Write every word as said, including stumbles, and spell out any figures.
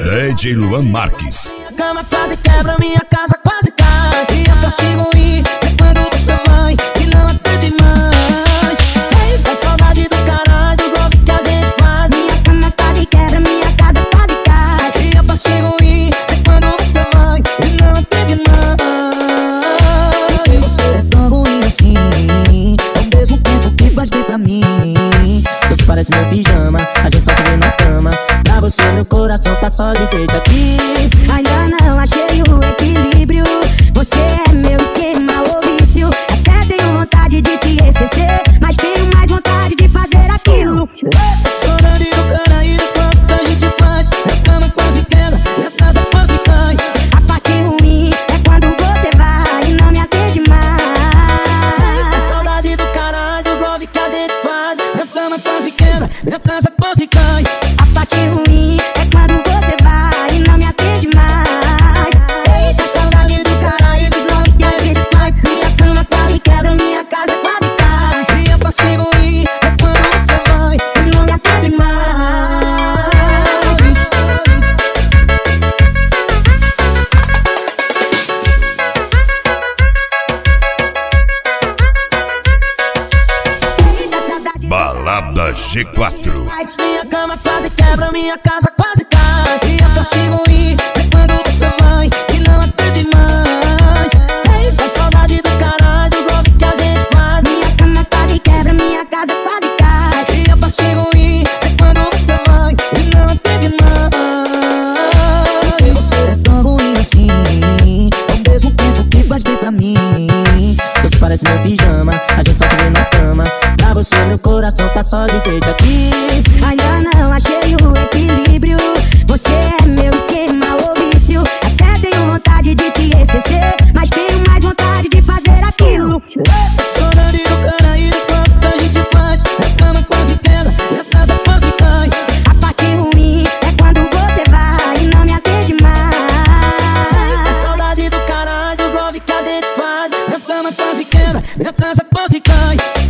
D J Luan Marques. Minha cama quase quebra, minha casa quase cai. E a parte ruim é quando você vai e não atende mais. Eita, saudade do caralho, do love que a gente faz. Minha cama quase quebra, minha casa quase cai. E a parte ruim é quando você vai e não atende mais. E você é tão ruim assim, ao mesmo tempo que faz bem pra mim. Você parece meu pijama, a gente só se vê na cama. Pra você meu coração tá só de feito aqui. Ainda não achei o equilíbrio. Você é meu esquema ou vício. Até tenho vontade de te esquecer, mas tenho mais vontade de fazer aquilo. Saudade do cara e os love que a gente faz. Minha cama quase quebra, minha casa quase cai. A parte ruim é quando você vai e não me atende mais. A saudade do caralho, os love que a gente faz. Minha cama quase quebra, minha casa quase cai. A parte ruim é quando você vai e não me atende mais. Eita, saudade do caralho, dos love que a gente faz. Minha cama quase quebra, minha casa quase cai. E a parte ruim é quando você vai E não me atende mais. Balada G quatro. minha cama quase quebra, minha casa quase cai. E a parte ruim é quando você vai e não atende mais. Eita, saudade do caralho, do love que a gente faz. Minha cama quase quebra, minha casa quase cai. E a parte ruim é quando você vai e não atende mais. E você é tão ruim assim, ao mesmo tempo que faz bem pra mim. Você parece meu pijama, a gente só se vê na cama. Pra você meu coração tá só de feito aqui. Ainda não achei o equilíbrio. Você é meu esquema ou vício. Até tenho vontade de te esquecer, mas tenho mais vontade de fazer aquilo. Saudade do cara e dos love que a gente faz. Minha cama quase quebra, minha casa quase cai. A parte ruim é quando você vai e não me atende mais. A saudade do caralho, os love que a gente faz. Minha cama quase quebra, minha casa quase cai.